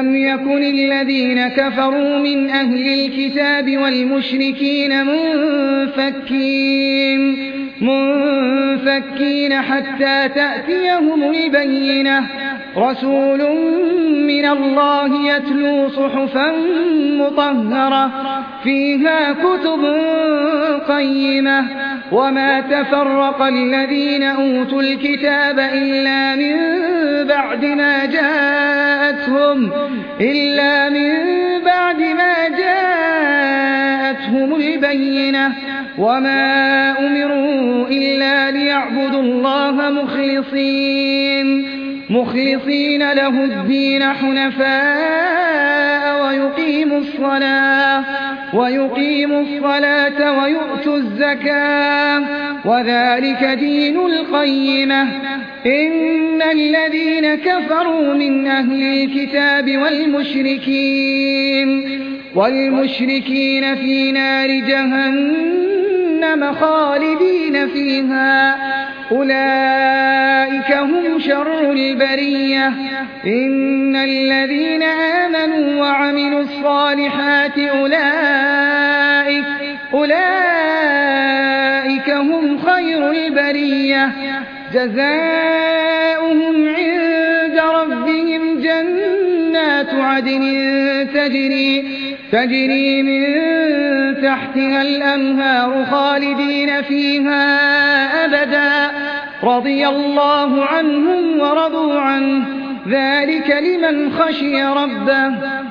لم يكن الذين كفروا من أهل الكتاب والمشركين منفكين حتى تأتيهم البينة رسول من الله يتلو صحفا مطهرة فيها كتب قيمة وما تفرق الذين أوتوا الكتاب إلا من بعد ما جاءتهم البينة وما أمروا إلا ليعبدوا الله مخلصين له الدين حنفاء ويقيموا الصلاة ويؤتوا الزكاة وذلك دين القيمة إن الذين كفروا من أهل الكتاب والمشركين في نار جهنم خالدين فيها أولئك هم شر البرية إن الذين آمنوا وعملوا الصالحات أولئك هم خير البرية جزاؤهم عند ربهم جنات عدن تجري من تحتها الأنهار خالدين فيها أبدا رضي الله عنهم ورضوا عنه ذلك لمن خشي ربه